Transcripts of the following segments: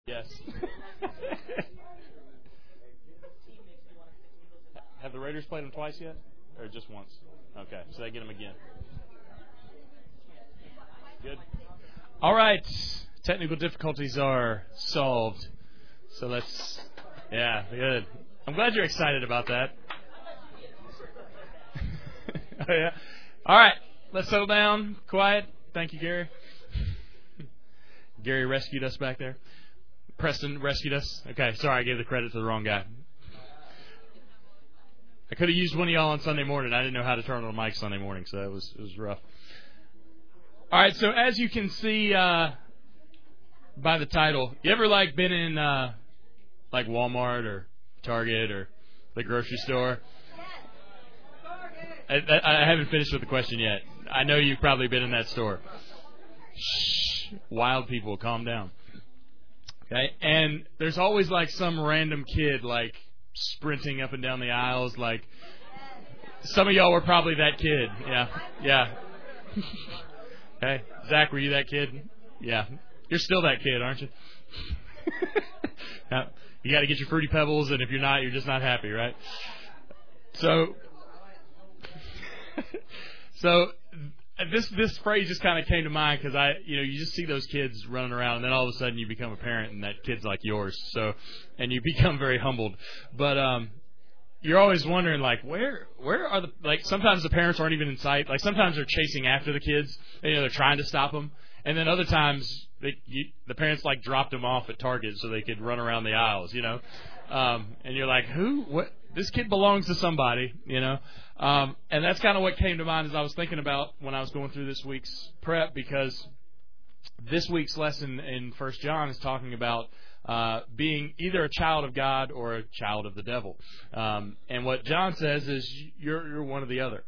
Yes. Have the Raiders played them twice yet? Or just once? Okay, so they get them again. Good. All right. Technical difficulties are solved. So good. I'm glad you're excited about that. Oh, yeah. All right. Let's settle down. Quiet. Thank you, Gary. Gary rescued us back there. Preston rescued us. Okay, sorry, I gave the credit to the wrong guy. I could have used one of y'all on Sunday morning. I didn't know how to turn on the mic Sunday morning, so it was rough. All right, so as you can see by the title, you ever been in Walmart or Target or the grocery store? I haven't finished with the question yet. I know you've probably been in that store. Shh, wild people, calm down. Okay, and there's always some random kid sprinting up and down the aisles. Some of y'all were probably that kid. Yeah. Okay, Zach, were you that kid? Yeah, you're still that kid, aren't you? Now, you got to get your Fruity Pebbles, and if you're not, you're just not happy, right? So this phrase just kind of came to mind because you just see those kids running around, and then all of a sudden you become a parent, and that kid's like yours. So, and you become very humbled. But you're always wondering where are the sometimes the parents aren't even in sight. Sometimes they're chasing after the kids, and, they're trying to stop them, and then other times the parents dropped them off at Target so they could run around the aisles, and you're like, who? What? This kid belongs to somebody, and that's kind of what came to mind as I was thinking about when I was going through this week's prep, because this week's lesson in 1 John is talking about being either a child of God or a child of the devil. And what John says is you're one or the other.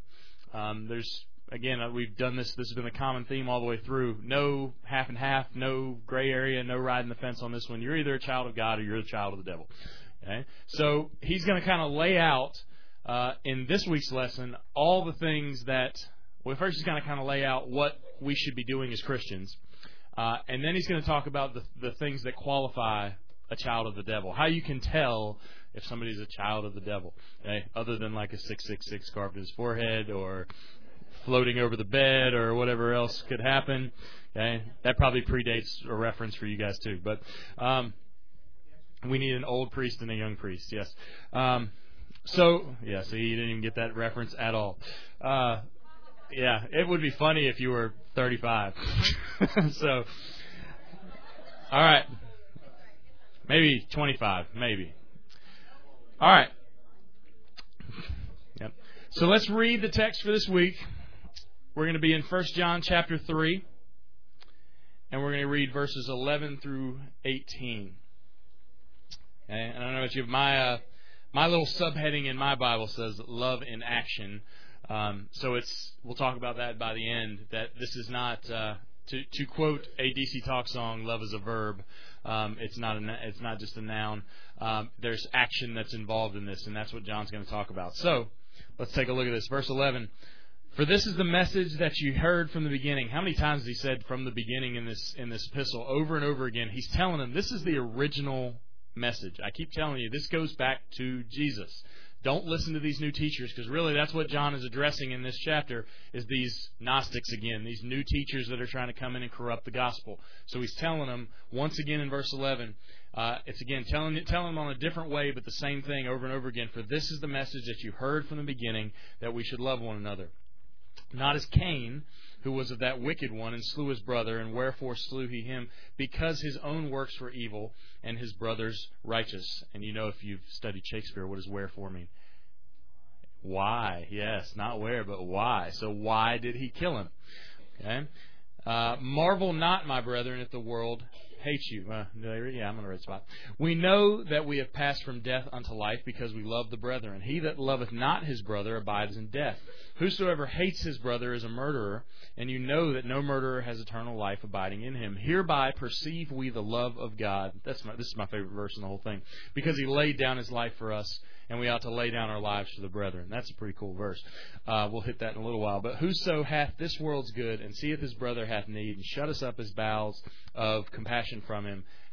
We've done this. This has been a common theme all the way through. No half and half, no gray area, no riding the fence on this one. You're either a child of God or you're a child of the devil. Okay? So he's going to kind of lay out in this week's lesson all the things that, first he's going to kind of lay out what we should be doing as Christians. And then he's going to talk about the things that qualify a child of the devil. How you can tell if somebody's a child of the devil, okay? Other than a 666 carved in his forehead or floating over the bed or whatever else could happen. Okay? That probably predates a reference for you guys too. But we need an old priest and a young priest, yes. So you didn't even get that reference at all. Yeah, it would be funny if you were 35. So, all right. Maybe 25, maybe. All right. Yep. So let's read the text for this week. We're going to be in 1 John chapter 3, and we're going to read verses 11 through 18. Okay? And I don't know if you have my little subheading in my Bible says love in action. So we'll talk about that by the end, that this is not, to quote a DC Talk song, love is a verb. It's not just a noun. There's action that's involved in this, and that's what John's going to talk about. So let's take a look at this. Verse 11. For this is the message that you heard from the beginning. How many times has he said from the beginning in this epistle? Over and over again. He's telling them this is the original message. I keep telling you, this goes back to Jesus. Don't listen to these new teachers, because really that's what John is addressing in this chapter, is these Gnostics again, these new teachers that are trying to come in and corrupt the gospel. So he's telling them, once again in verse 11, it's again telling them on a different way, but the same thing over and over again. For this is the message that you heard from the beginning, that we should love one another. Not as Cain, who was of that wicked one, and slew his brother, and wherefore slew he him? Because his own works were evil, and his brother's righteous. And if you've studied Shakespeare, what does wherefore mean? Why? Yes, not where, but why. So why did he kill him? Okay. Marvel not, my brethren, if the world hates you. Yeah, I'm on the right spot. We know that we have passed from death unto life, because we love the brethren. He that loveth not his brother abides in death. Whosoever hates his brother is a murderer, and you know that no murderer has eternal life abiding in him. Hereby perceive we the love of God. This is my favorite verse in the whole thing. Because he laid down his life for us, and we ought to lay down our lives for the brethren. That's a pretty cool verse. We'll hit that in a little while. But whoso hath this world's good, and seeth his brother hath need, and shutteth up his bowels of compassion from him,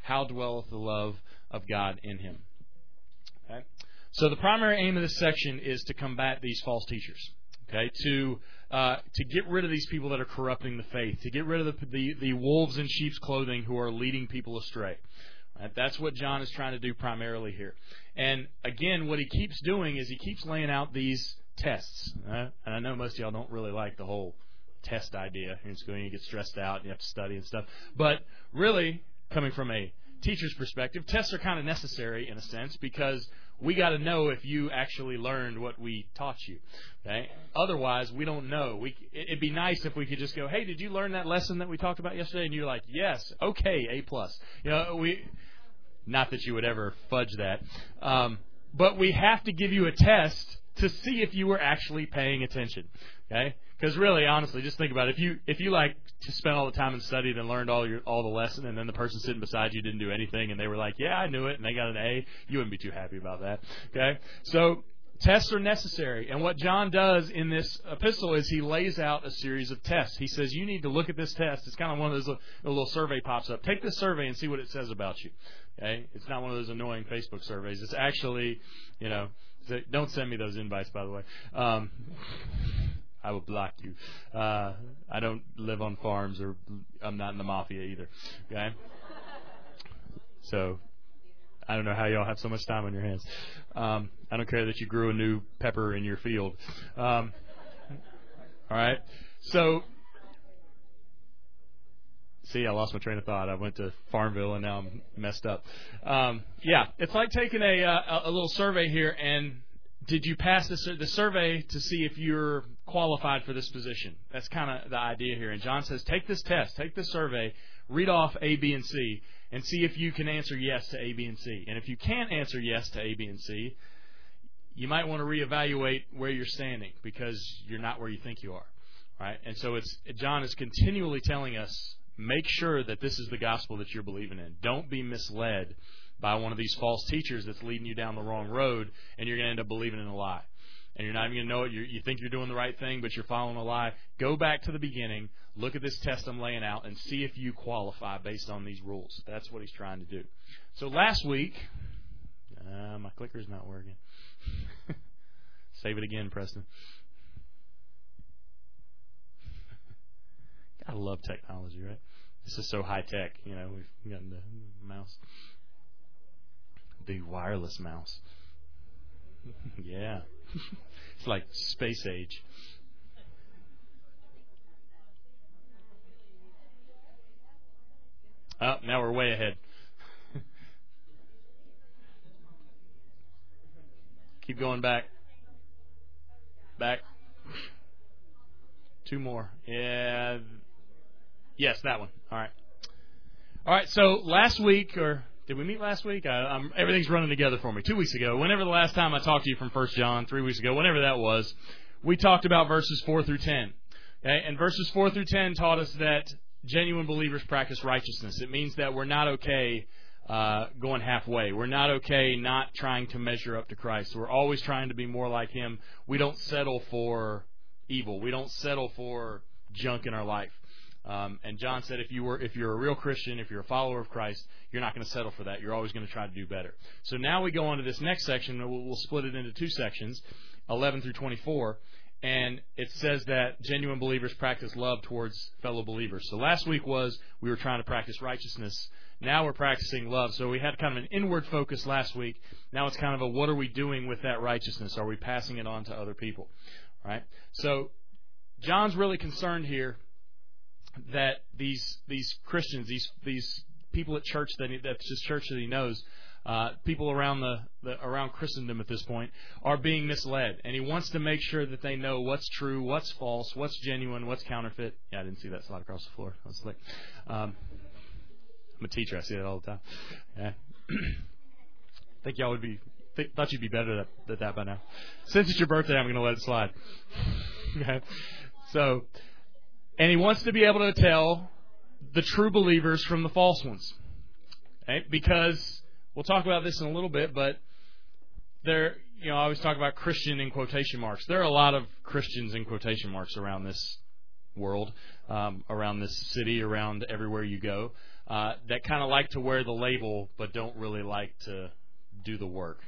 how dwelleth the love of God in him. Okay? So the primary aim of this section is to combat these false teachers. Okay, to get rid of these people that are corrupting the faith, to get rid of the wolves in sheep's clothing who are leading people astray. Right? That's what John is trying to do primarily here. And again, what he keeps doing is he keeps laying out these tests. And I know most of y'all don't really like the whole test idea. In school, you get stressed out, and you have to study and stuff. But really, coming from a teacher's perspective, tests are kind of necessary in a sense because we got to know if you actually learned what we taught you. Okay? Otherwise, we don't know. It'd be nice if we could just go, "Hey, did you learn that lesson that we talked about yesterday?" And you're like, "Yes, okay, A+." Not that you would ever fudge that, but we have to give you a test to see if you were actually paying attention. Okay? Because really, honestly, just think about it. If you like to spend all the time and studied and learned all the lesson, and then the person sitting beside you didn't do anything, and they were like, "Yeah, I knew it," and they got an A, you wouldn't be too happy about that. Okay, so tests are necessary, and what John does in this epistle is he lays out a series of tests. He says, "You need to look at this test." It's kind of one of those little survey pops up. Take this survey and see what it says about you. Okay, it's not one of those annoying Facebook surveys. It's actually, don't send me those invites, by the way. I will block you. I don't live on farms, or I'm not in the mafia either. Okay? So, I don't know how y'all have so much time on your hands. I don't care that you grew a new pepper in your field. All right? So, see, I lost my train of thought. I went to Farmville, and now I'm messed up. It's like taking a little survey here, and did you pass the survey to see if you're qualified for this position? That's kind of the idea here. And John says, take this test, take this survey, read off A, B, and C, and see if you can answer yes to A, B, and C. And if you can't answer yes to A, B, and C, you might want to reevaluate where you're standing because you're not where you think you are. Right? And so John is continually telling us, make sure that this is the gospel that you're believing in. Don't be misled by one of these false teachers that's leading you down the wrong road, and you're going to end up believing in a lie. And you're not even going to know it. You think you're doing the right thing, but you're following a lie. Go back to the beginning, look at this test I'm laying out, and see if you qualify based on these rules. That's what he's trying to do. So last week, my clicker's not working. Save it again, Preston. I love technology, right? This is so high tech. We've got the mouse. The wireless mouse. Yeah. It's like space age. Oh, now we're way ahead. Keep going back. Back. Two more. Yeah. Yes, that one. All right. All right, so last week, or did we meet last week? Everything's running together for me. 2 weeks ago, whenever the last time I talked to you from 1 John, 3 weeks ago, whenever that was, we talked about verses 4 through 10. Okay? And verses 4 through 10 taught us that genuine believers practice righteousness. It means that we're not okay going halfway. We're not okay not trying to measure up to Christ. We're always trying to be more like Him. We don't settle for evil. We don't settle for junk in our life. And John said if you're a real Christian, if you're a follower of Christ, you're not going to settle for that. You're always going to try to do better. So now we go on to this next section. We'll split it into two sections, 11 through 24. And it says that genuine believers practice love towards fellow believers. So last week we were trying to practice righteousness. Now we're practicing love. So we had kind of an inward focus last week. Now it's kind of a what are we doing with that righteousness? Are we passing it on to other people? Right? So John's really concerned here that these Christians, these people at church that's just church that he knows, people around around Christendom at this point are being misled, and he wants to make sure that they know what's true, what's false, what's genuine, what's counterfeit. Yeah, I didn't see that slide across the floor. I was like, I'm a teacher. I see that all the time. Yeah. Think y'all thought you'd be better at that by now. Since it's your birthday, I'm going to let it slide. Okay. So. And he wants to be able to tell the true believers from the false ones. Okay? Because we'll talk about this in a little bit, but I always talk about Christian in quotation marks. There are a lot of Christians in quotation marks around this world, around this city, around everywhere you go. that kind of like to wear the label but don't really like to do the work.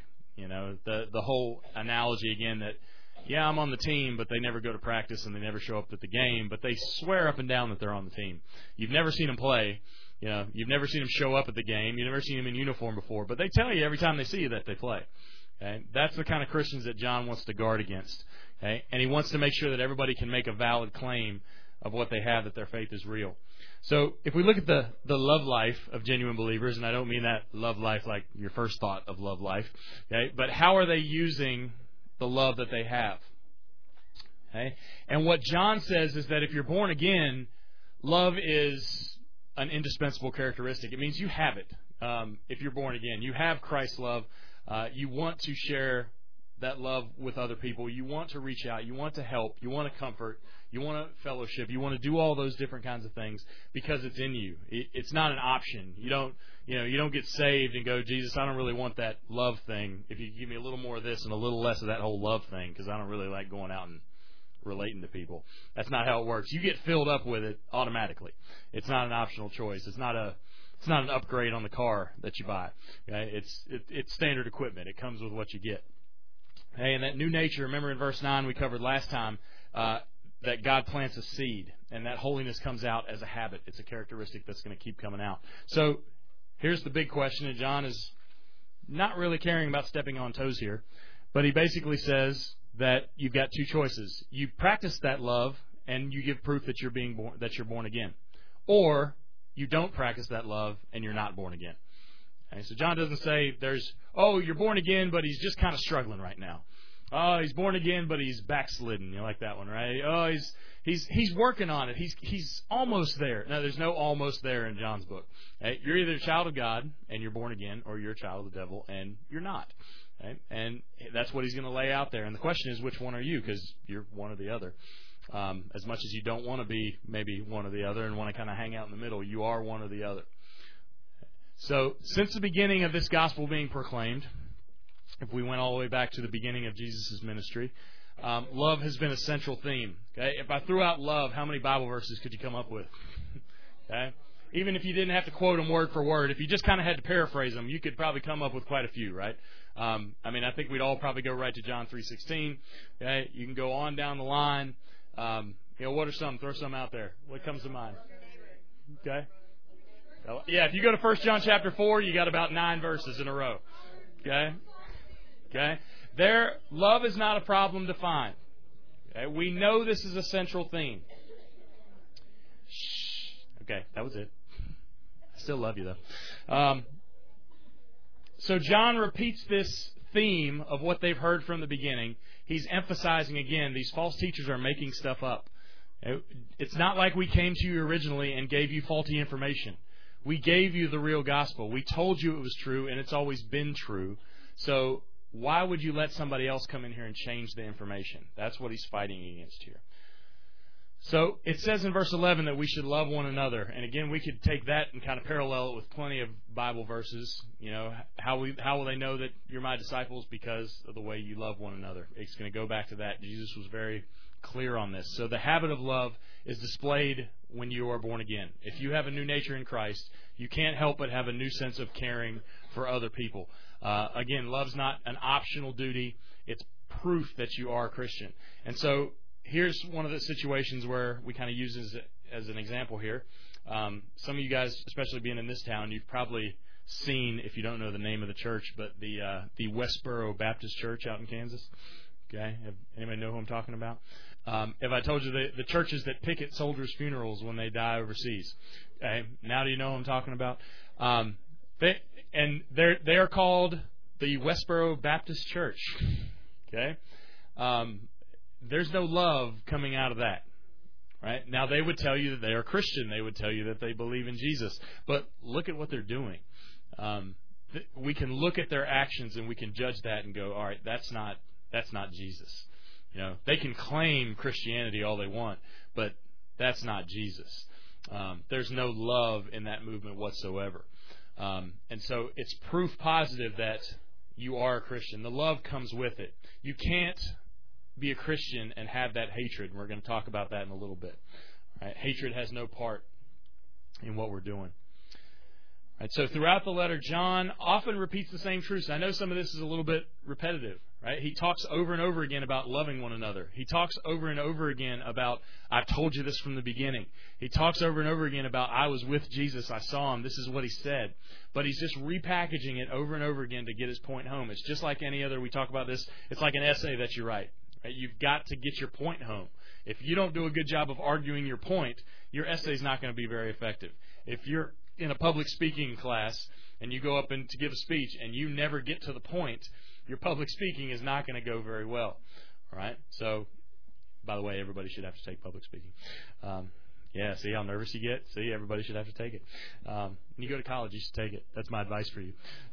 The whole analogy again that, yeah, I'm on the team, but they never go to practice and they never show up at the game, but they swear up and down that they're on the team. You've never seen them play. You've never seen them show up at the game. You've never seen them in uniform before, but they tell you every time they see you that they play. Okay? That's the kind of Christians that John wants to guard against. Okay? And he wants to make sure that everybody can make a valid claim of what they have, that their faith is real. So if we look at the love life of genuine believers, and I don't mean that love life like your first thought of love life, okay, but how are they using the love that they have? Okay? And what John says is that if you're born again, love is an indispensable characteristic. It means you have it. If you're born again, you have Christ's love. You want to share that love with other people. You want to reach out. You want to help. You want to comfort. You want to fellowship. You want to do all those different kinds of things because it's in you. It's not an option. You don't get saved and go, Jesus, I don't really want that love thing. If you give me a little more of this and a little less of that whole love thing, because I don't really like going out and relating to people. That's not how it works. You get filled up with it automatically. It's not an optional choice. It's not an upgrade on the car that you buy. Okay? It's standard equipment. It comes with what you get. Hey, and that new nature, remember in verse 9 we covered last time, that God plants a seed, and that holiness comes out as a habit. It's a characteristic that's going to keep coming out. So here's the big question, and John is not really caring about stepping on toes here, but he basically says that you've got two choices. You practice that love, and you give proof that you're born again, or you don't practice that love, and you're not born again. Okay, so John doesn't say you're born again, but he's just kind of struggling right now. Oh, he's born again, but he's backslidden. You like that one, right? Oh, he's working on it. He's almost there. No, there's no almost there in John's book. Okay? You're either a child of God and you're born again, or you're a child of the devil and you're not. Okay? And that's what he's going to lay out there. And the question is, which one are you? Because you're one or the other. As much as you don't want to be maybe one or the other and want to kind of hang out in the middle, you are one or the other. So since the beginning of this gospel being proclaimed, if we went all the way back to the beginning of Jesus' ministry, love has been a central theme. Okay? If I threw out love, how many Bible verses could you come up with? Okay? Even if you didn't have to quote them word for word, if you just kind of had to paraphrase them, you could probably come up with quite a few, right? I think we'd all probably go right to John 3:16. Okay? You can go on down the line. What are some? Throw some out there. What comes to mind? Okay? Yeah, if you go to 1 John chapter 4, you got about 9 verses in a row. Okay? Okay? Love is not a problem to find. Okay? We know this is a central theme. Shh. Okay, that was it. I still love you, though. So John repeats this theme of what they've heard from the beginning. He's emphasizing again, these false teachers are making stuff up. It's not like we came to you originally and gave you faulty information. We gave you the real gospel. We told you it was true, and it's always been true. So why would you let somebody else come in here and change the information? That's what he's fighting against here. So it says in verse 11 that we should love one another. And again, we could take that and kind of parallel it with plenty of Bible verses. How will they know that you're my disciples? Because of the way you love one another. It's going to go back to that. Jesus was very clear on this. So the habit of love is displayed when you are born again. If you have a new nature in Christ, you can't help but have a new sense of caring for other people. Again, love's not an optional duty. It's proof that you are a Christian. And so here's one of the situations where we kind of use as an example here. Some of you guys, especially being in this town, you've probably seen, if you don't know the name of the church, but the Westboro Baptist Church out in Kansas. Okay, anybody know who I'm talking about? If I told you the churches that picket soldiers' funerals when they die overseas, okay, now do you know who I'm talking about? They are called the Westboro Baptist Church. Okay, there's no love coming out of that. Right? Now they would tell you that they are Christian. They would tell you that they believe in Jesus. But look at what they're doing. We can look at their actions and we can judge that and go, all right, that's not Jesus. They can claim Christianity all they want, but that's not Jesus. There's no love in that movement whatsoever. And so it's proof positive that you are a Christian. The love comes with it. You can't be a Christian and have that hatred. We're going to talk about that in a little bit. Right? Hatred has no part in what we're doing. Right, so throughout the letter, John often repeats the same truths. I know some of this is a little bit repetitive. Right? He talks over and over again about loving one another. He talks over and over again about, I've told you this from the beginning. He talks over and over again about, I was with Jesus, I saw him, this is what he said. But he's just repackaging it over and over again to get his point home. It's just like any other, we talk about this, it's like an essay that you write. Right? You've got to get your point home. If you don't do a good job of arguing your point, your essay is not going to be very effective. If you're in a public speaking class and you go up and to give a speech and you never get to the point, your public speaking is not going to go very well. All right? So, by the way, everybody should have to take public speaking. Yeah, see how nervous you get? See, everybody should have to take it. When you go to college, you should take it. That's my advice for you.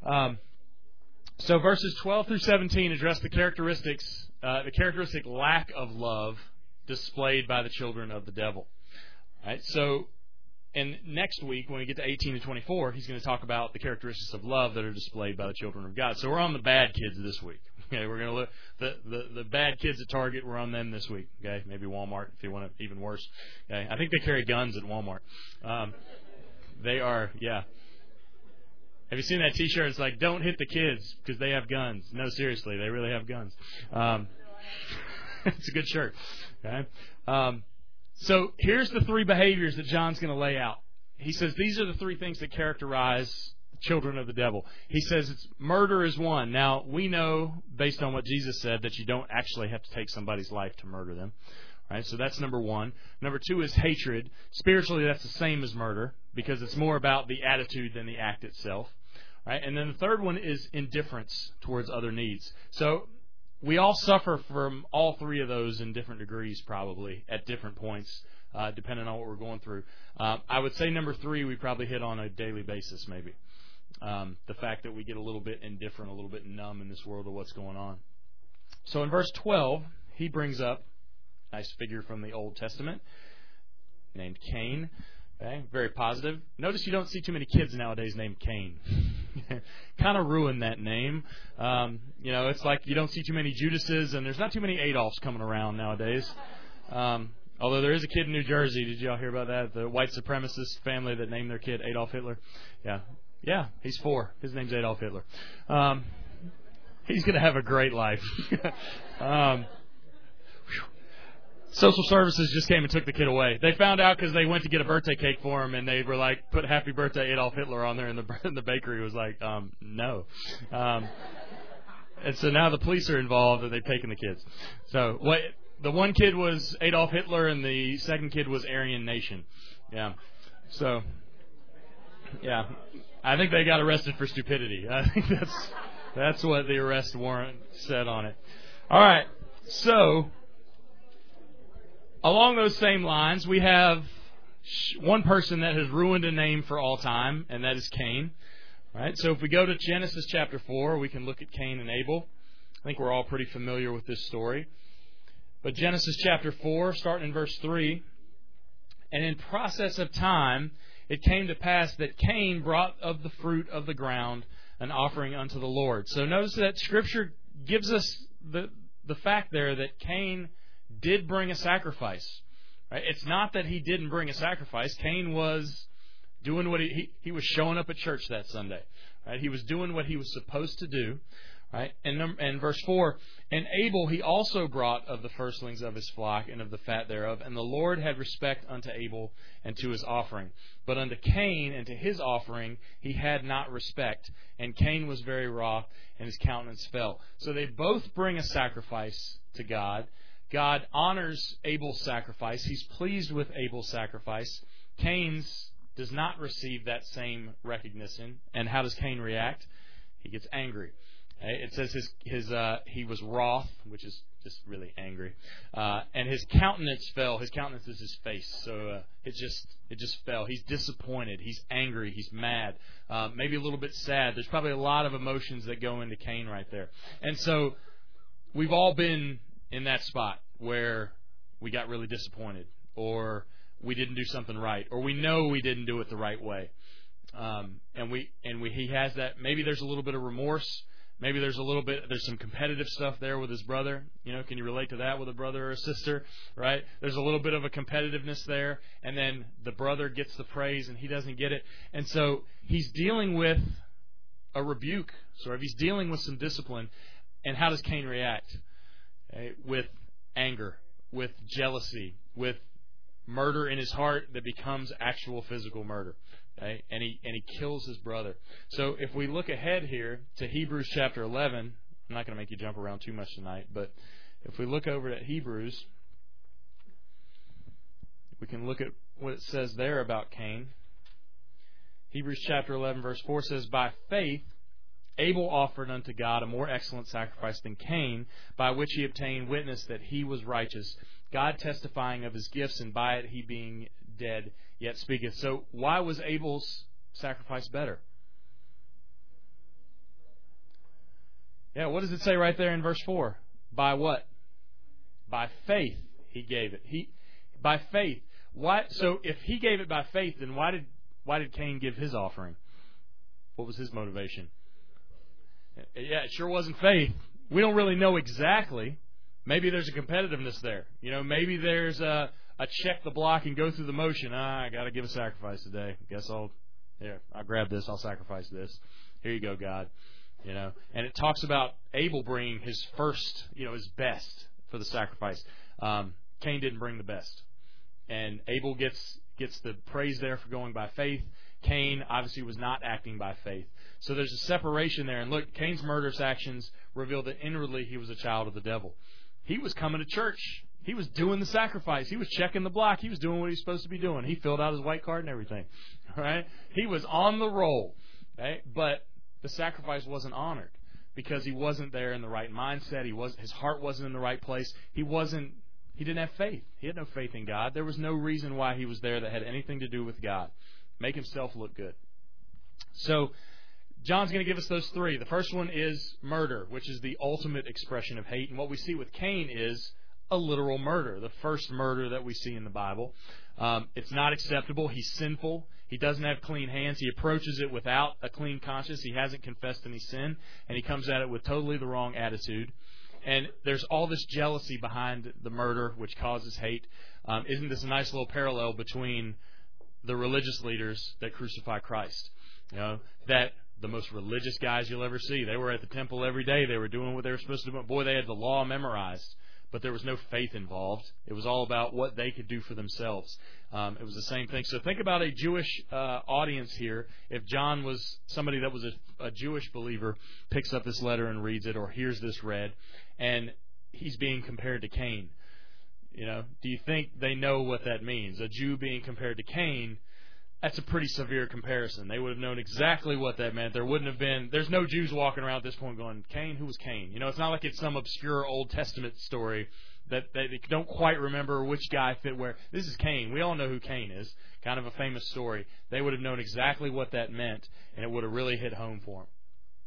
So verses 12 through 17 address the characteristic lack of love displayed by the children of the devil. All right? So, and next week, when we get to 18 to 24, he's going to talk about the characteristics of love that are displayed by the children of God. So we're on the bad kids this week. Okay, we're going to look the bad kids at Target. We're on them this week. Okay, maybe Walmart if you want it even worse. Okay, I think they carry guns at Walmart. They are, yeah. Have you seen that T-shirt? It's like, don't hit the kids because they have guns. No, seriously, they really have guns. It's a good shirt. Okay. So here's the three behaviors that John's going to lay out. He says these are the three things that characterize children of the devil. He says murder is one. Now, we know, based on what Jesus said, that you don't actually have to take somebody's life to murder them. Right? So that's number one. Number two is hatred. Spiritually, that's the same as murder because it's more about the attitude than the act itself. Right? And then the third one is indifference towards other needs. So we all suffer from all three of those in different degrees, probably, at different points, depending on what we're going through. I would say number three we probably hit on a daily basis, maybe. The fact that we get a little bit indifferent, a little bit numb in this world of what's going on. So in verse 12, he brings up a nice figure from the Old Testament named Cain. Okay, very positive. Notice you don't see too many kids nowadays named Cain. Kind of ruined that name. It's like you don't see too many Judases, and there's not too many Adolfs coming around nowadays. Although there is a kid in New Jersey. Did y'all hear about that? The white supremacist family that named their kid Adolf Hitler. Yeah, he's 4. His name's Adolf Hitler. He's going to have a great life. Social services just came and took the kid away. They found out because they went to get a birthday cake for him, and they were like, put "Happy Birthday Adolf Hitler" on there, and the bakery was like, no. And so now the police are involved, and they've taken the kids. So the one kid was Adolf Hitler, and the second kid was Aryan Nation. Yeah. So, yeah, I think they got arrested for stupidity. I think that's what the arrest warrant said on it. All right. So, along those same lines, we have one person that has ruined a name for all time, and that is Cain. Right? So if we go to Genesis chapter 4, we can look at Cain and Abel. I think we're all pretty familiar with this story. But Genesis chapter 4, starting in verse 3, and in process of time, it came to pass that Cain brought of the fruit of the ground an offering unto the Lord. So notice that Scripture gives us the fact there that Cain did bring a sacrifice. Right? It's not that he didn't bring a sacrifice. Cain was doing what he was showing up at church that Sunday. Right? He was doing what he was supposed to do. Right? And verse 4, and Abel he also brought of the firstlings of his flock and of the fat thereof, and the Lord had respect unto Abel and to his offering. But unto Cain and to his offering he had not respect, and Cain was very wroth, and his countenance fell. So they both bring a sacrifice to God. God honors Abel's sacrifice. He's pleased with Abel's sacrifice. Cain's does not receive that same recognition. And how does Cain react? He gets angry. It says he was wroth, which is just really angry, and his countenance fell. His countenance is his face, so it just fell. He's disappointed. He's angry. He's mad. Maybe a little bit sad. There's probably a lot of emotions that go into Cain right there. And so we've all been in that spot where we got really disappointed, or we didn't do something right, or we know we didn't do it the right way, and he has that. Maybe there's a little bit of remorse. Maybe there's some competitive stuff there with his brother. Can you relate to that with a brother or a sister, right? There's a little bit of a competitiveness there, and then the brother gets the praise and he doesn't get it. And so he's dealing with a rebuke, sort of. He's dealing with some discipline. And how does Cain react? Okay? With anger, with jealousy, with murder in his heart that becomes actual physical murder. Okay? And he kills his brother. So if we look ahead here to Hebrews chapter 11, I'm not going to make you jump around too much tonight, but if we look over at Hebrews, we can look at what it says there about Cain. Hebrews chapter 11 verse 4 says, "By faith Abel offered unto God a more excellent sacrifice than Cain, by which he obtained witness that he was righteous, God testifying of his gifts, and by it he being dead yet speaketh." So why was Abel's sacrifice better? Yeah, what does it say right there in verse 4? By what? By faith he gave it. By faith. Why? So if he gave it by faith, then why did Cain give his offering? What was his motivation? Yeah, it sure wasn't faith. We don't really know exactly. Maybe there's a competitiveness there. Maybe there's a check the block and go through the motion. I got to give a sacrifice today. Guess I'll grab this. I'll sacrifice this. Here you go, God. And it talks about Abel bringing his first, his best for the sacrifice. Cain didn't bring the best. And Abel gets the praise there for going by faith. Cain obviously was not acting by faith. So there's a separation there. And look, Cain's murderous actions reveal that inwardly he was a child of the devil. He was coming to church. He was doing the sacrifice. He was checking the block. He was doing what he was supposed to be doing. He filled out his white card and everything. All right? He was on the roll. Okay? But the sacrifice wasn't honored because he wasn't there in the right mindset. His heart wasn't in the right place. He didn't have faith. He had no faith in God. There was no reason why he was there that had anything to do with God. Make himself look good. So John's going to give us those three. The first one is murder, which is the ultimate expression of hate. And what we see with Cain is a literal murder, the first murder that we see in the Bible. It's not acceptable. He's sinful. He doesn't have clean hands. He approaches it without a clean conscience. He hasn't confessed any sin, and he comes at it with totally the wrong attitude. And there's all this jealousy behind the murder, which causes hate. Isn't this a nice little parallel between the religious leaders that crucify Christ? That the most religious guys you'll ever see, they were at the temple every day. They were doing what they were supposed to do. Boy, they had the law memorized, but there was no faith involved. It was all about what they could do for themselves. It was the same thing. So think about a Jewish audience here. If John was somebody that was a Jewish believer, picks up this letter and reads it or hears this read, and he's being compared to Cain. Do you think they know what that means? A Jew being compared to Cain, that's a pretty severe comparison. They would have known exactly what that meant. There's no Jews walking around at this point going, Cain? Who was Cain? It's not like it's some obscure Old Testament story that they don't quite remember which guy fit where. This is Cain. We all know who Cain is. Kind of a famous story. They would have known exactly what that meant, and it would have really hit home for them.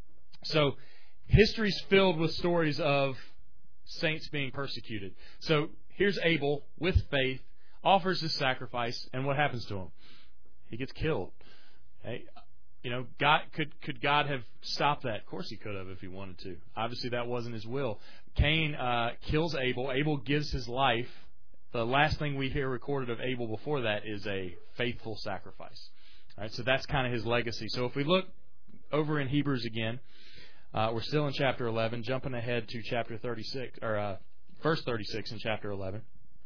So history's filled with stories of saints being persecuted. So here's Abel with faith, offers his sacrifice, and what happens to him? He gets killed. Hey, God could God have stopped that? Of course he could have if he wanted to. Obviously that wasn't his will. Cain kills Abel. Abel gives his life. The last thing we hear recorded of Abel before that is a faithful sacrifice. All right, so that's kind of his legacy. So if we look over in Hebrews again, we're still in chapter 11, jumping ahead to chapter 36 or verse 36 in chapter 11.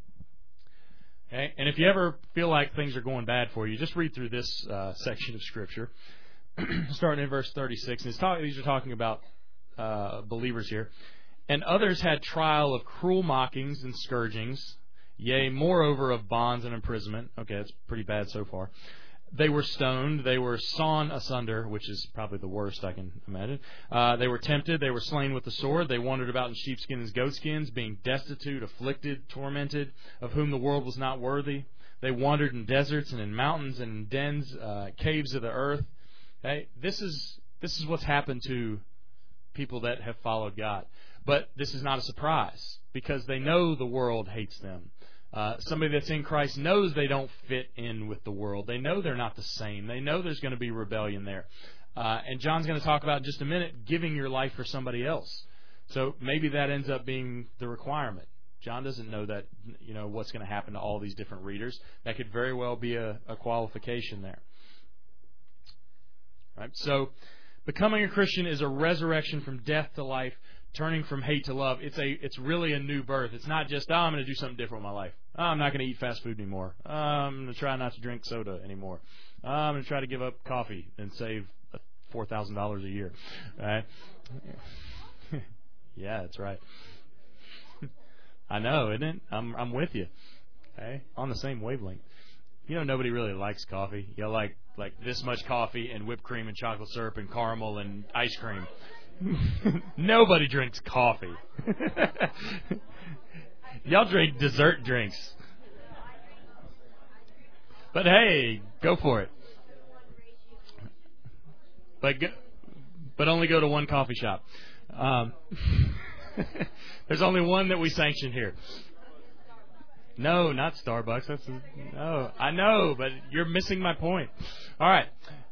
Okay? And if you ever feel like things are going bad for you, just read through this section of Scripture, starting in verse 36. And these are talking about believers here. And others had trial of cruel mockings and scourgings, yea, moreover of bonds and imprisonment. Okay, that's pretty bad so far. They were stoned. They were sawn asunder, which is probably the worst I can imagine. They were tempted. They were slain with the sword. They wandered about in sheepskins and goatskins, being destitute, afflicted, tormented, of whom the world was not worthy. They wandered in deserts and in mountains and in dens, caves of the earth. Okay? This is what's happened to people that have followed God. But this is not a surprise because they know the world hates them. Somebody that's in Christ knows they don't fit in with the world. They know they're not the same. They know there's going to be rebellion there. And John's going to talk about in just a minute giving your life for somebody else. So maybe that ends up being the requirement. John doesn't know that, what's going to happen to all these different readers. That could very well be a qualification there. Right? So becoming a Christian is a resurrection from death to life, turning from hate to love. It's really a new birth. It's not just, I'm going to do something different with my life. I'm not going to eat fast food anymore. I'm going to try not to drink soda anymore. I'm going to try to give up coffee and save $4,000 a year. Right? Yeah, that's right. I know, isn't it? I'm with you. Okay? On the same wavelength. Nobody really likes coffee. Like this much coffee and whipped cream and chocolate syrup and caramel and ice cream. Nobody drinks coffee. Y'all drink dessert drinks. But hey, go for it. But only go to one coffee shop. There's only one that we sanction here. No, not Starbucks. No, I know, but you're missing my point. All right.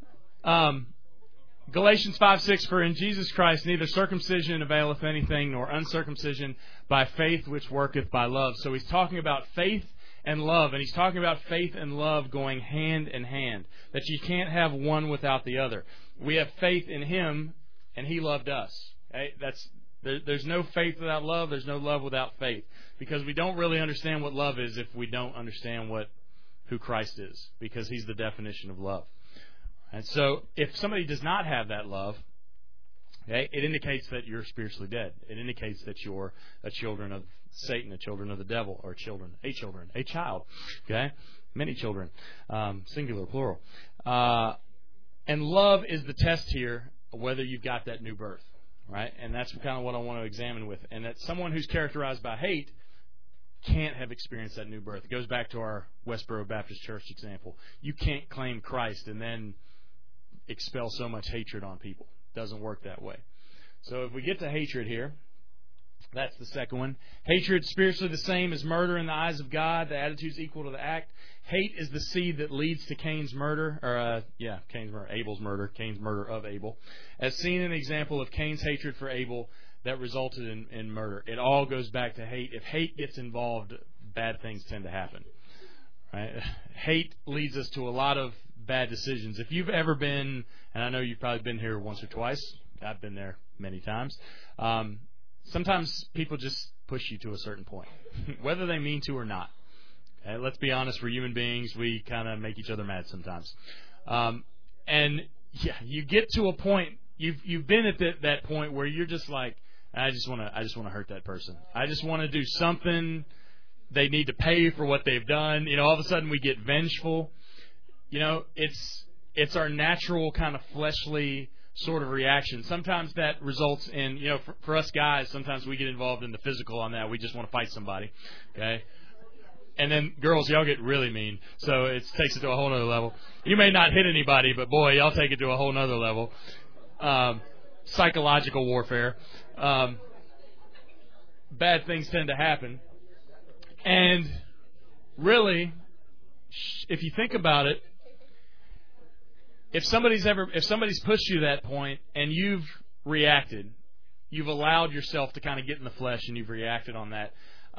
Galatians 5:6, for in Jesus Christ neither circumcision availeth anything, nor uncircumcision by faith which worketh by love. So he's talking about faith and love, and he's talking about faith and love going hand in hand, that you can't have one without the other. We have faith in him, and he loved us. Okay? There's no faith without love. There's no love without faith, because we don't really understand what love is if we don't understand who Christ is, because he's the definition of love. And so if somebody does not have that love, okay, it indicates that you're spiritually dead. It indicates that you're a children of Satan, a children of the devil, or a child. Okay? Many children. Singular, plural. And love is the test here, whether you've got that new birth. Right? And that's kind of what I want to examine with. And that someone who's characterized by hate can't have experienced that new birth. It goes back to our Westboro Baptist Church example. You can't claim Christ and then expel so much hatred on people. It doesn't work that way. So if we get to hatred here, that's the second one. Hatred, spiritually the same as murder in the eyes of God. The attitude's equal to the act. Hate is the seed that leads to Cain's murder, Abel's murder, Cain's murder of Abel. As seen in the example of Cain's hatred for Abel that resulted in murder. It all goes back to hate. If hate gets involved, bad things tend to happen. Right? Hate leads us to a lot of bad decisions. If you've ever been, and I know you've probably been here once or twice, I've been there many times, sometimes people just push you to a certain point, whether they mean to or not. Okay, let's be honest, we're human beings. We kind of make each other mad sometimes. And yeah, you get to a point, you've been at that point where you're just like, I just want to hurt that person. I just want to do something. They need to pay for what they've done. All of a sudden we get vengeful. It's our natural kind of fleshly sort of reaction. Sometimes that results in, for us guys, sometimes we get involved in the physical on that. We just want to fight somebody. Okay? And then girls, y'all get really mean. So it takes it to a whole other level. You may not hit anybody, but boy, y'all take it to a whole other level. Psychological warfare. Bad things tend to happen. And really, if you think about it, if somebody's pushed you to that point and you've reacted, you've allowed yourself to kind of get in the flesh and you've reacted on that,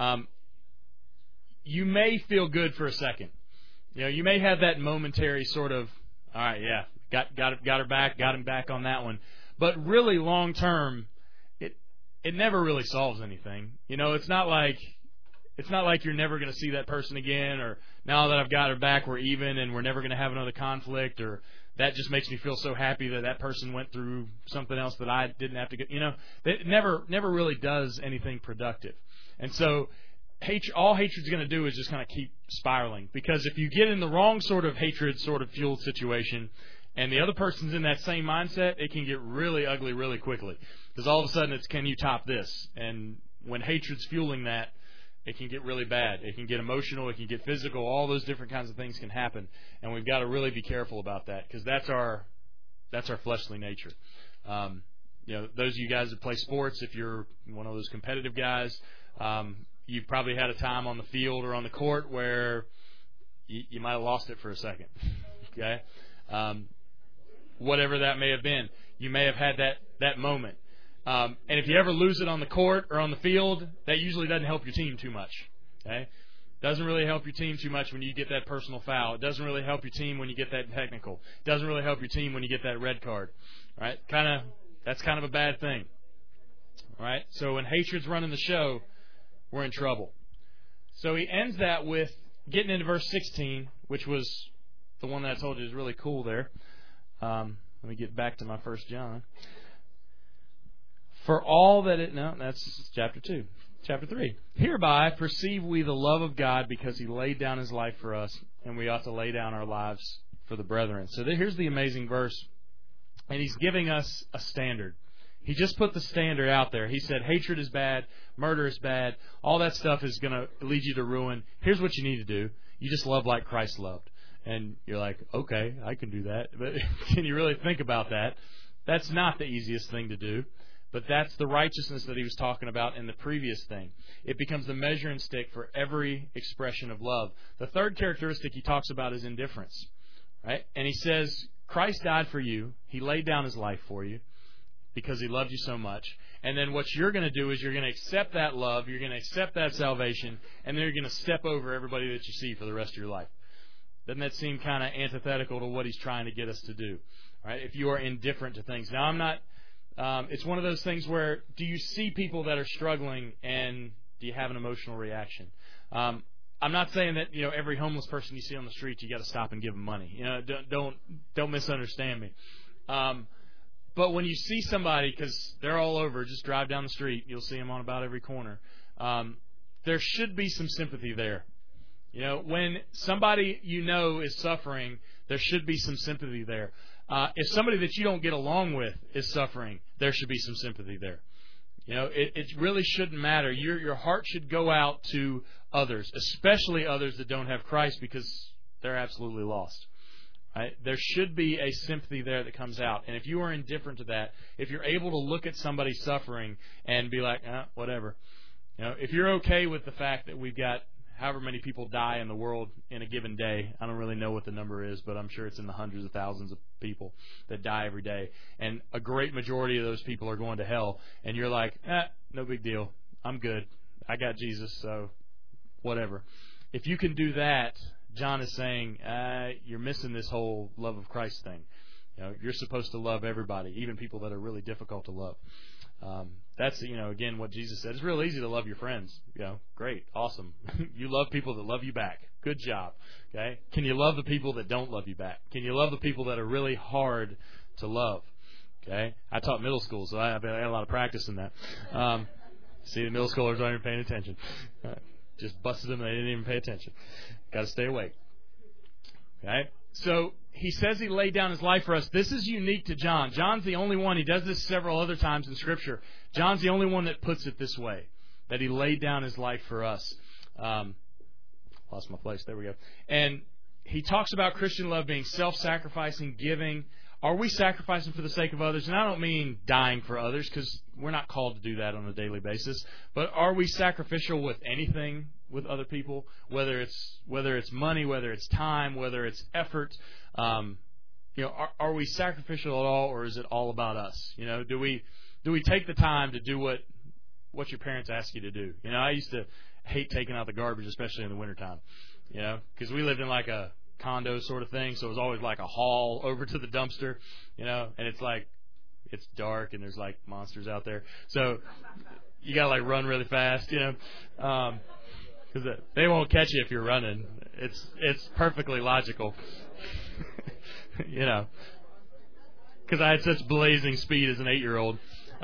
you may feel good for a second. You may have that momentary sort of, all right, yeah, got her back, got him back on that one. But really, long term, it never really solves anything. It's not like you're never going to see that person again, or now that I've got her back, we're even, and we're never going to have another conflict, or that just makes me feel so happy that person went through something else that I didn't have to go. It never really does anything productive. And so all hatred's going to do is just kind of keep spiraling, because if you get in the wrong sort of hatred sort of fueled situation and the other person's in that same mindset, it can get really ugly really quickly, because all of a sudden it's, can you top this? And when hatred's fueling that, it can get really bad. It can get emotional. It can get physical. All those different kinds of things can happen, and we've got to really be careful about that, because that's our fleshly nature. Those of you guys that play sports, if you're one of those competitive guys, you've probably had a time on the field or on the court where you might have lost it for a second. Okay, whatever that may have been. You may have had that moment. And if you ever lose it on the court or on the field, that usually doesn't help your team too much. Okay? Doesn't really help your team too much when you get that personal foul. It doesn't really help your team when you get that technical. It doesn't really help your team when you get that red card. Right? That's kind of a bad thing. All right? So when hatred's running the show, we're in trouble. So he ends that with getting into verse 16, which was the one that I told you is really cool there. Let me get back to my 1 John. For all that it... No, that's chapter 2. Chapter 3. Hereby perceive we the love of God because He laid down His life for us, and we ought to lay down our lives for the brethren. So here's the amazing verse. And He's giving us a standard. He just put the standard out there. He said hatred is bad, murder is bad, all that stuff is going to lead you to ruin. Here's what you need to do. You just love like Christ loved. And you're like, okay, I can do that. But can you really think about that? That's not the easiest thing to do. But that's the righteousness that he was talking about in the previous thing. It becomes the measuring stick for every expression of love. The third characteristic he talks about is indifference. Right? And he says, Christ died for you. He laid down His life for you because He loved you so much. And then what you're going to do is you're going to accept that love, you're going to accept that salvation, and then you're going to step over everybody that you see for the rest of your life. Doesn't that seem kind of antithetical to what he's trying to get us to do? Right? If you are indifferent to things. Now, I'm not... it's one of those things where do you see people that are struggling and do you have an emotional reaction? I'm not saying that every homeless person you see on the street you got to stop and give them money. Don't misunderstand me. But when you see somebody, because they're all over, just drive down the street, you'll see them on about every corner. There should be some sympathy there. When somebody is suffering, there should be some sympathy there. If somebody that you don't get along with is suffering, there should be some sympathy there. It really shouldn't matter. Your heart should go out to others, especially others that don't have Christ, because they're absolutely lost. Right? There should be a sympathy there that comes out. And if you are indifferent to that, if you're able to look at somebody suffering and be like, whatever. If you're okay with the fact that we've got however many people die in the world in a given day. I don't really know what the number is, but I'm sure it's in the hundreds of thousands of people that die every day. And a great majority of those people are going to hell. And you're like, no big deal. I'm good. I got Jesus, so whatever. If you can do that, John is saying you're missing this whole love of Christ thing. You're supposed to love everybody, even people that are really difficult to love. That's, again, what Jesus said. It's real easy to love your friends. Great, awesome. You love people that love you back. Good job. Okay? Can you love the people that don't love you back? Can you love the people that are really hard to love? Okay? I taught middle school, so I had a lot of practice in that. See, the middle schoolers aren't even paying attention. Just busted them, and they didn't even pay attention. Got to stay awake. Okay? So he says he laid down his life for us. This is unique to John. John's the only one. He does this several other times in Scripture. John's the only one that puts it this way, that he laid down his life for us. Lost my place. There we go. And he talks about Christian love being self-sacrificing, giving. Are we sacrificing for the sake of others? And I don't mean dying for others, because we're not called to do that on a daily basis. But are we sacrificial with anything with other people? Whether it's money, whether it's time, whether it's effort. Are we sacrificial at all, or is it all about us? Do we take the time to do what your parents ask you to do? I used to hate taking out the garbage, especially in the wintertime. Because we lived in like a condo sort of thing, so it was always like a haul over to the dumpster, and it's dark and there's like monsters out there, so you gotta like run really fast, because they won't catch you if you're running. It's perfectly logical, because I had such blazing speed as an 8-year-old.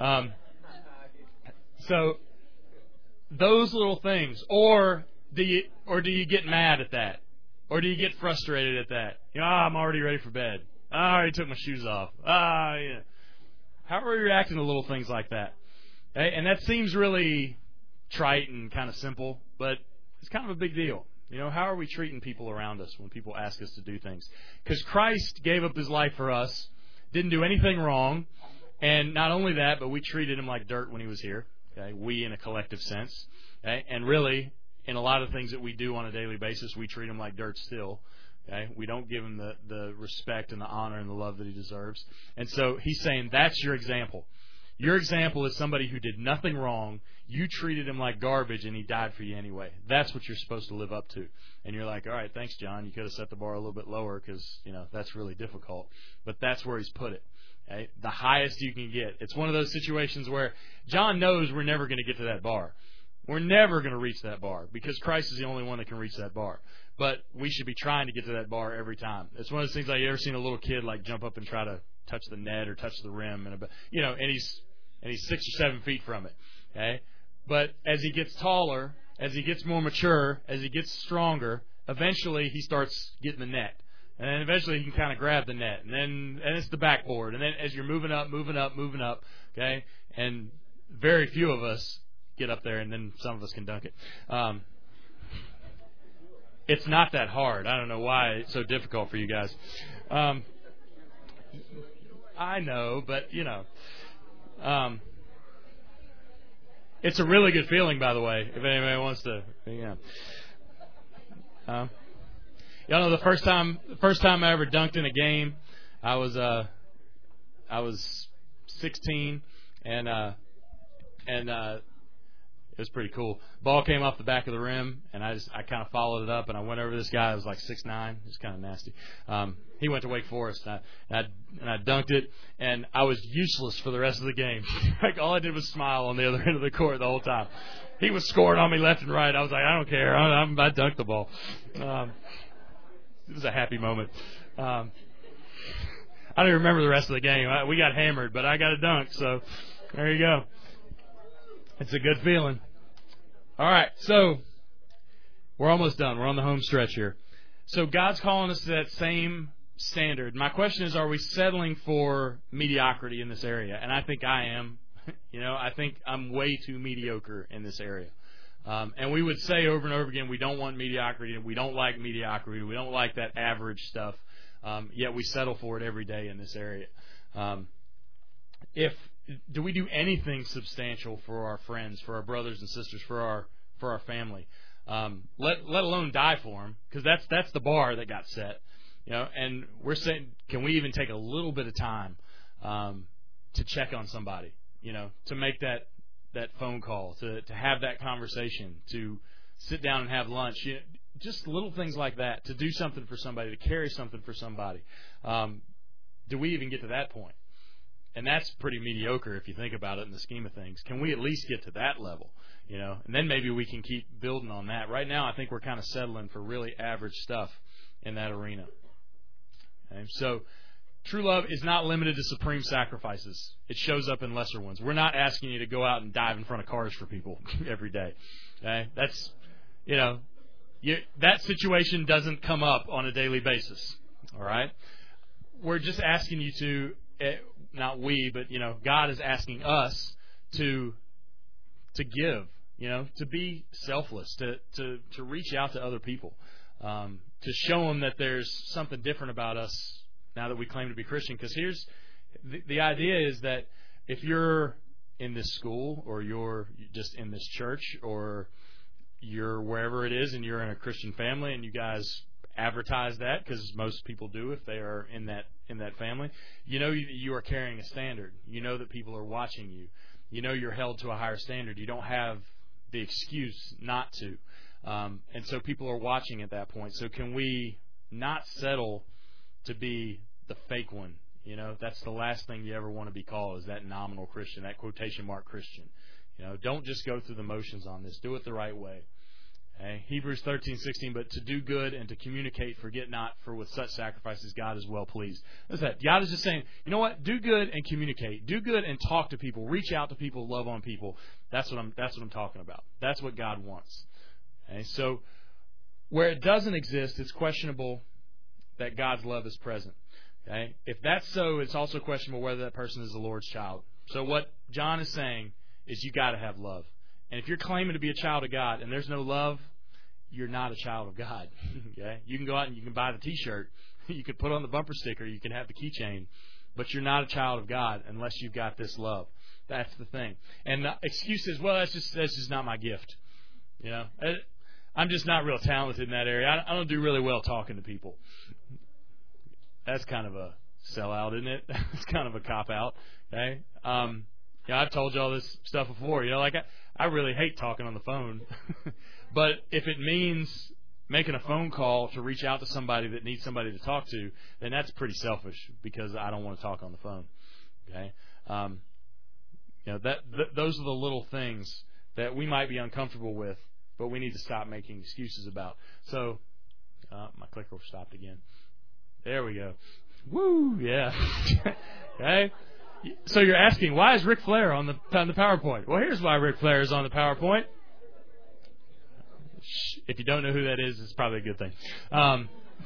So those little things, or do you get mad at that? Or do you get frustrated at that? I'm already ready for bed. I already took my shoes off. Yeah. How are we reacting to little things like that? Okay? And that seems really trite and kind of simple, but it's kind of a big deal. How are we treating people around us when people ask us to do things? Because Christ gave up his life for us, didn't do anything wrong, and not only that, but we treated him like dirt when he was here. Okay? We in a collective sense. Okay? And really, in a lot of things that we do on a daily basis, we treat them like dirt still. Okay? We don't give him the respect and the honor and the love that he deserves. And so he's saying that's your example. Your example is somebody who did nothing wrong. You treated him like garbage, and he died for you anyway. That's what you're supposed to live up to. And you're like, all right, thanks, John. You could have set the bar a little bit lower because, that's really difficult. But that's where he's put it. Okay? The highest you can get. It's one of those situations where John knows we're never going to get to that bar. We're never going to reach that bar because Christ is the only one that can reach that bar. But we should be trying to get to that bar every time. It's one of those things like you ever seen a little kid like jump up and try to touch the net or touch the rim, and he's 6 or 7 feet from it. Okay, but as he gets taller, as he gets more mature, as he gets stronger, eventually he starts getting the net, and then eventually he can kind of grab the net, and it's the backboard, and then as you're moving up, okay, and very few of us get up there, and then some of us can dunk it. It's not that hard. I don't know why it's so difficult for you guys. I know, but it's a really good feeling, by the way, if anybody wants to. Y'all know the first time I ever dunked in a game, I was 16, and it was pretty cool. Ball came off the back of the rim, and I kind of followed it up, and I went over this guy who was like 6'9". It was kind of nasty. He went to Wake Forest, and I dunked it, and I was useless for the rest of the game. Like all I did was smile on the other end of the court the whole time. He was scoring on me left and right. I was like, I don't care. I dunked the ball. It was a happy moment. I don't even remember the rest of the game. We got hammered, but I got a dunk, so there you go. It's a good feeling. All right, so we're almost done. We're on the home stretch here. So God's calling us to that same standard. My question is, are we settling for mediocrity in this area? And I think I am. I think I'm way too mediocre in this area. And we would say over and over again, we don't want mediocrity. We don't like mediocrity. We don't like that average stuff. Yet we settle for it every day in this area. Do we do anything substantial for our friends, for our brothers and sisters, for our family? Let alone die for them, because that's the bar that got set. And we're saying, can we even take a little bit of time to check on somebody? To make that phone call, to have that conversation, to sit down and have lunch. Just little things like that, to do something for somebody, to carry something for somebody. Do we even get to that point? And that's pretty mediocre if you think about it in the scheme of things. Can we at least get to that level? And then maybe we can keep building on that. Right now, I think we're kind of settling for really average stuff in that arena. Okay? So true love is not limited to supreme sacrifices. It shows up in lesser ones. We're not asking you to go out and dive in front of cars for people every day. Okay? That's, that situation doesn't come up on a daily basis. All right? We're just asking you to... not we, but God is asking us to give, to be selfless, to reach out to other people, to show them that there's something different about us now that we claim to be Christian. Because here's the idea is that if you're in this school, or you're just in this church, or you're wherever it is, and you're in a Christian family, and you guys advertise that, because most people do if they are in that family, you are carrying a standard. You know that people are watching you. You're held to a higher standard. You don't have the excuse not to. And so people are watching at that point. So can we not settle to be the fake one? That's the last thing you ever want to be called, is that nominal Christian, that quotation mark Christian. Don't just go through the motions on this. Do it the right way. Okay? Hebrews 13:16, but to do good and to communicate, forget not, for with such sacrifices God is well pleased. What's that? God is just saying, you know what? Do good and communicate. Do good and talk to people. Reach out to people. Love on people. That's what I'm talking about. That's what God wants. Okay? So where it doesn't exist, it's questionable that God's love is present. Okay? If that's so, it's also questionable whether that person is the Lord's child. So what John is saying is you got to have love. And if you're claiming to be a child of God and there's no love, you're not a child of God. Okay? You can go out and you can buy the T-shirt. You could put on the bumper sticker. You can have the keychain. But you're not a child of God unless you've got this love. That's the thing. And the excuse is, well, that's just not my gift. I'm just not real talented in that area. I don't do really well talking to people. That's kind of a sellout, isn't it? It's kind of a cop-out, okay? I've told you all this stuff before. Like I really hate talking on the phone. But if it means making a phone call to reach out to somebody that needs somebody to talk to, then that's pretty selfish because I don't want to talk on the phone, okay? Those are the little things that we might be uncomfortable with, but we need to stop making excuses about. So, my clicker stopped again. There we go. Woo, yeah. Okay. So you're asking, why is Ric Flair on the PowerPoint? Well, here's why Ric Flair is on the PowerPoint. If you don't know who that is, it's probably a good thing. All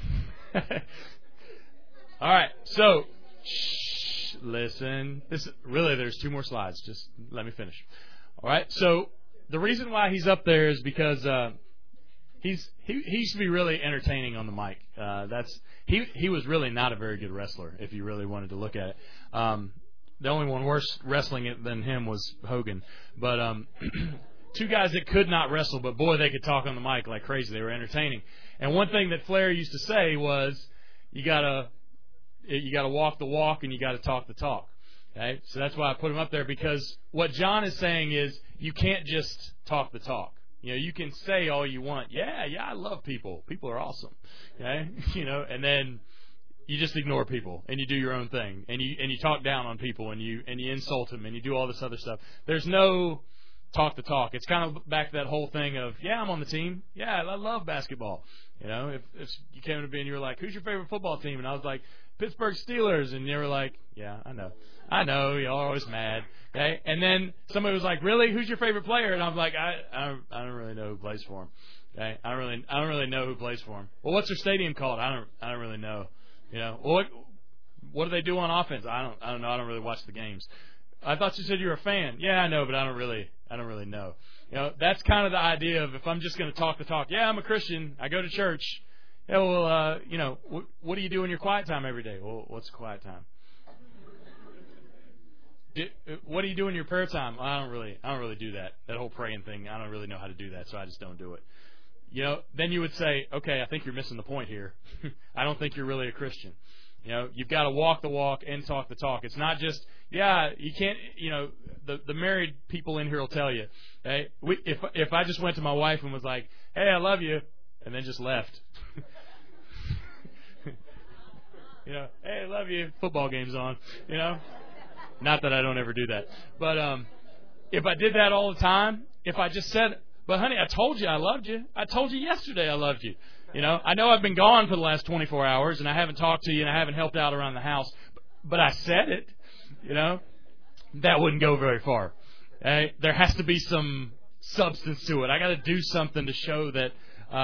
right. So, listen. There's 2 more slides. Just let me finish. All right. So the reason why he's up there is because he used to be really entertaining on the mic. He was really not a very good wrestler if you really wanted to look at it. The only one worse wrestling it than him was Hogan. But 2 guys that could not wrestle, but boy, they could talk on the mic like crazy. They were entertaining. And one thing that Flair used to say was, you gotta walk the walk and you gotta talk the talk. Okay, so that's why I put him up there, because what John is saying is you can't just talk the talk. You can say all you want. Yeah, I love people. People are awesome. Okay, and then you just ignore people and you do your own thing and you talk down on people and you insult them and you do all this other stuff. There's no talk the talk. It's kind of back to that whole thing of, I'm on the team. Yeah, I love basketball. If you came to me and you were like, who's your favorite football team? And I was like, Pittsburgh Steelers. And you were like, yeah, I know. Y'all are always mad. Okay. And then somebody was like, really? Who's your favorite player? And I was like, I don't really know who plays for him. Okay. I don't really know who plays for him. Well, what's their stadium called? I don't really know. What do they do on offense? I don't know. I don't really watch the games. I thought you said you were a fan. Yeah, I know, but I don't really know. That's kind of the idea of, if I'm just going to talk the talk. Yeah, I'm a Christian. I go to church. Yeah, well, what do you do in your quiet time every day? Well, what's quiet time? What do you do in your prayer time? I don't really do that. That whole praying thing, I don't really know how to do that, so I just don't do it. Then you would say, okay, I think you're missing the point here. I don't think you're really a Christian. You've got to walk the walk and talk the talk. It's not just, you can't, the married people in here will tell you, hey, if I just went to my wife and was like, hey, I love you, and then just left. Hey, I love you, football game's on, Not that I don't ever do that. But if I did that all the time, if I just said, but honey, I told you I loved you. I told you yesterday I loved you. I know I've been gone for the last 24 hours and I haven't talked to you and I haven't helped out around the house, but I said it, that wouldn't go very far. There has to be some substance to it. I got to do something to show that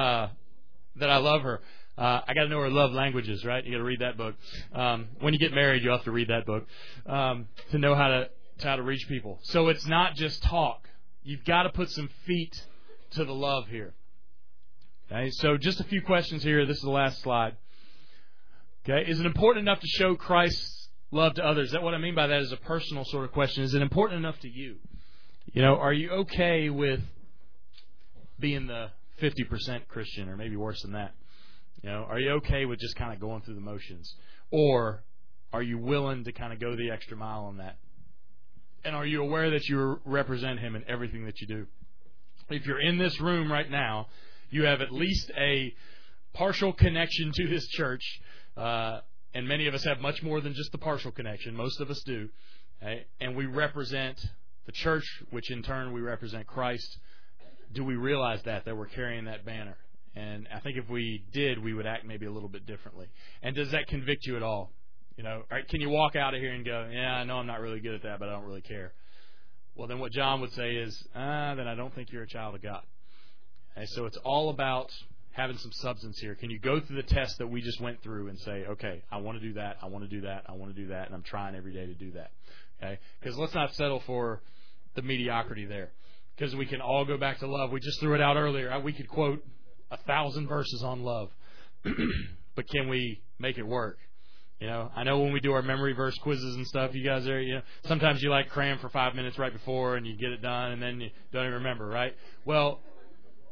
I love her. I got to know her love languages, right? You got to read that book. When you get married, you have to read that book to know how to reach people. So it's not just talk. You've got to put some feet to the love here. Okay, so just a few questions here. This is the last slide. Okay, is it important enough to show Christ's love to others? That what I mean by that is a personal sort of question. Is it important enough to you? Are you okay with being the 50% Christian, or maybe worse than that? Are you okay with just kind of going through the motions? Or are you willing to kind of go the extra mile on that? And are you aware that you represent Him in everything that you do? If you're in this room right now, you have at least a partial connection to this church, and many of us have much more than just the partial connection. Most of us do. Okay? And we represent the church, which in turn we represent Christ. Do we realize that we're carrying that banner? And I think if we did, we would act maybe a little bit differently. And does that convict you at all? Can you walk out of here and go, yeah, I know I'm not really good at that, but I don't really care? Well, then what John would say is, then I don't think you're a child of God. And so it's all about having some substance here. Can you go through the test that we just went through and say, okay, I want to do that, I want to do that, I want to do that, and I'm trying every day to do that. Okay? Because let's not settle for the mediocrity there. Because we can all go back to love. We just threw it out earlier. We could quote 1,000 verses on love. But can we make it work? I know when we do our memory verse quizzes and stuff, you guys are, sometimes you cram for 5 minutes right before and you get it done and then you don't even remember, right? Well,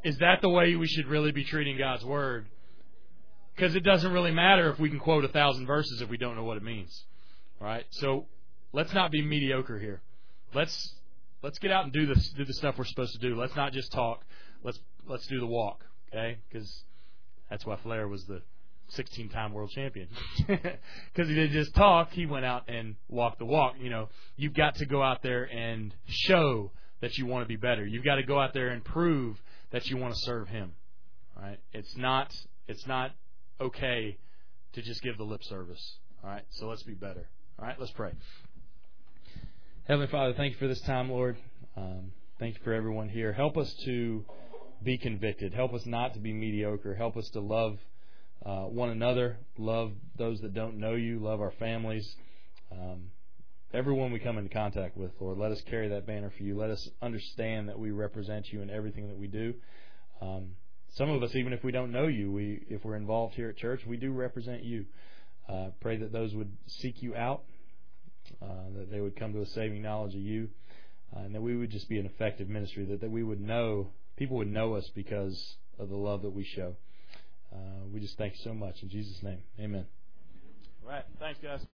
is that the way we should really be treating God's Word? Because it doesn't really matter if we can quote 1,000 verses if we don't know what it means. All right? So let's not be mediocre here. Let's get out and do the stuff we're supposed to do. Let's not just talk. Let's do the walk, okay? Because that's why Flair was the 16-time world champion. Because he didn't just talk, he went out and walked the walk. You know, you've got to go out there and show that you want to be better. You've got to go out there and prove that you want to serve Him. All right? It's not okay to just give the lip service. All right? So let's be better. All right? Let's pray. Heavenly Father, thank you for this time, Lord. Thank you for everyone here. Help us to be convicted. Help us not to be mediocre. Help us to love one another, love those that don't know you, love our families, everyone we come into contact with, Lord. Let us carry that banner for you. Let us understand that we represent you in everything that we do. Some of us, even if we don't know you, if we're involved here at church, we do represent you. Pray that those would seek you out, that they would come to a saving knowledge of you, and that we would just be an effective ministry, that we would know, people would know us because of the love that we show. We just thank you so much. In Jesus' name, amen. All right. Thanks, guys.